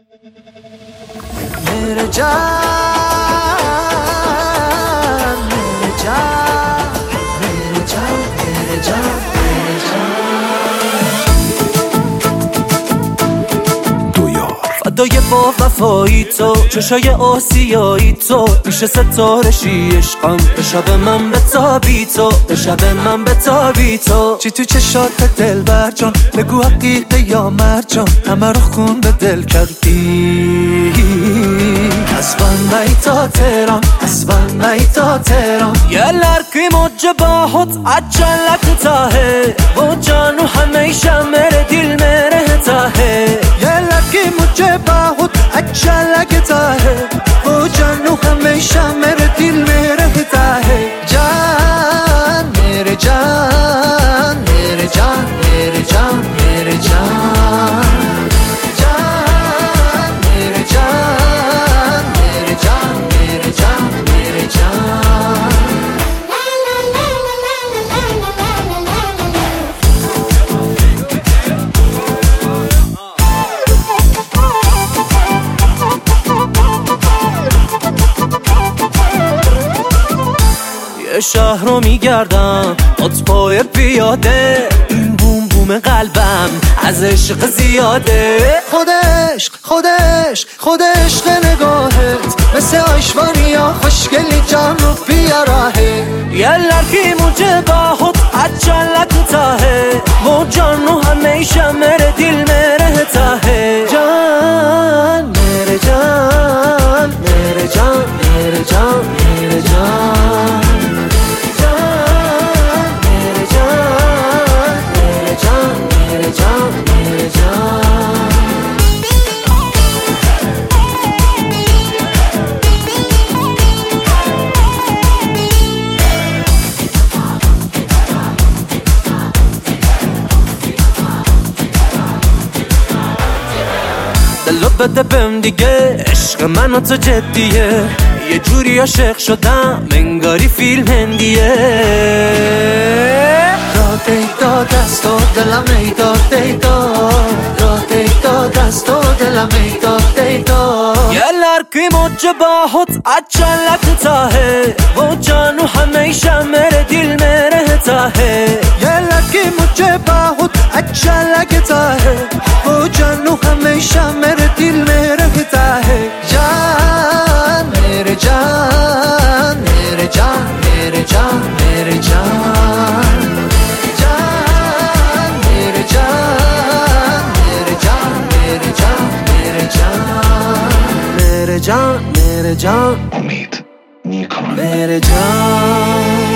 मेरे जान मेरे जान मेरे जान मेरे जान मेरे जान دو یار فدای با وفایی تو چشای آسیایی تو میشه ستاره شی عشقم به شب من بتابی تو به شب من بتابی تو چی تو چشات دل بر جان بگو حقیقه یا مرجان همه رو خون به دل کردی اسبان تا تهران اسبان تا تهران yerler ki mucbahat acellek tahe wo janu hamisha mere dil mein rehta hai yerler ki mucbahat acellek tahe wo janu hamisha mere dil mein rehta hai jaan mere jaan mere jaan mere jaan mere jaan یه شهر رو میگردم پای پیاده این بوم بوم قلبم از عشق زیاده خود عشق نگاهت مثل آشوانیا خوشگلی جان رو بیاره yerler ki mujhe bahut अच्छा लगता है वो जानू हमेशा मेरे दिल में रहता है जान मेरे जान मेरे जान मेरे जान मेरे जान دلو بده بهم دیگه عشق من و تو جدیه یه جوری عاشق شدم انگاری فیلم هندیه راه دیتا دست و دلم ایداد دیتا راه دیتا دست و دلم ایداد دیتا yerler ki mucbahat अच्छा लगता है वो जानू हमेशा मेरे दिल में रहता है yerler ki mucbahat अच्छा लगता है वो जानू हमेशा मेरे दिल में रहता है जान मेरे जान मेरे जान मेरे जान मेरे जान जान मेरे जान मेरे जान मेरे जान मेरे जान मेरे जान मेरे जान उम्मीद मेरे जान